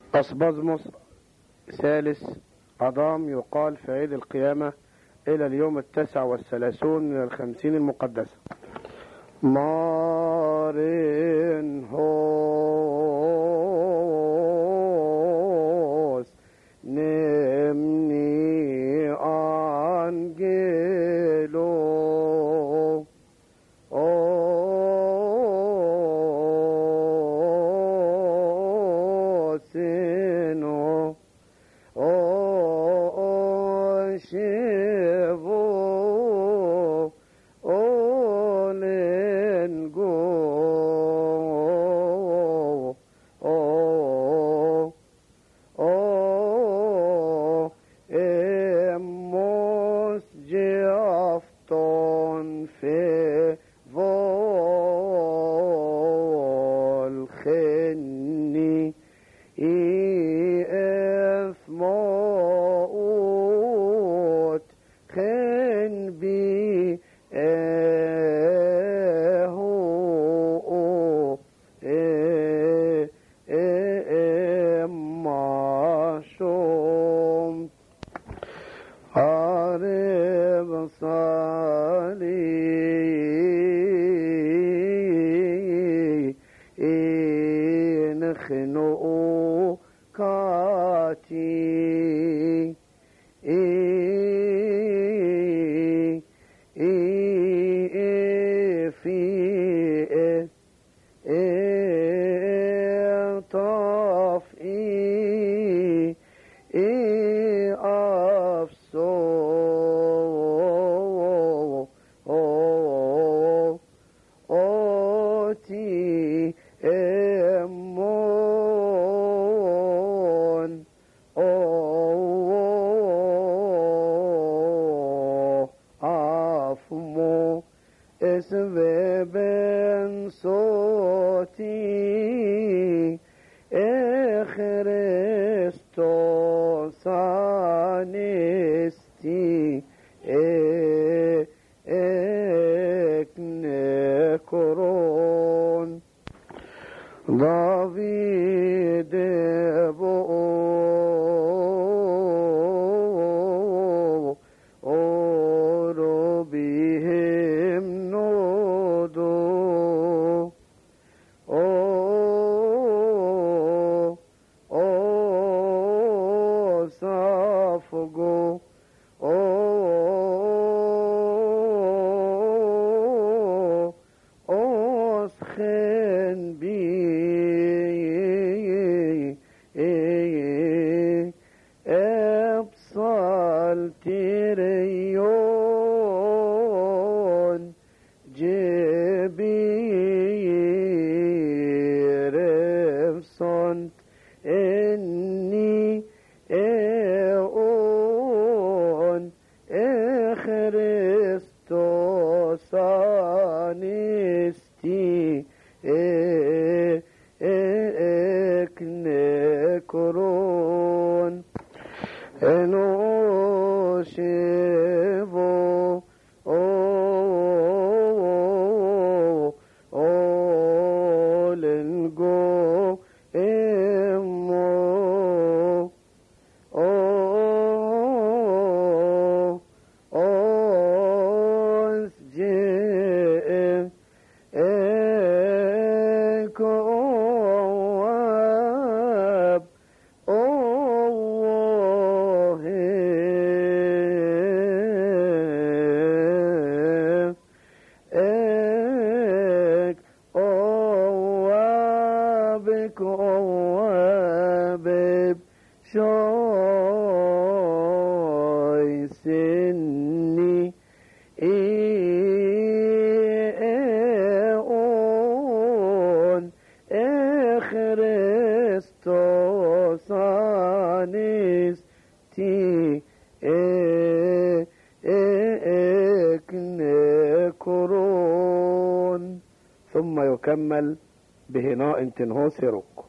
أصبزمس ثالث أضام يقال في عيد القيامة إلى اليوم 39 من 50 المقدسة. مارين هوس نمني أنجيلو سينو شيفو أولنجو إموس جافتون في والخني إثموت خن بي ماشوم عارب صالي نخنو كاتي في طاف أفسو أوتي أمون أفمو اسببن صوتي خريستوس انستي اكنكرون داويد أولو بهم نودو صافقو أسخن بي أبصال تريون جبير فصنت إني أون خريستوس أنستي اكنكرون انو شيفو لنجو امو كواب كواب شوي سني اون خريستوس انستي اكنكرون. ثم يكمل بهناء تنهو سيروك.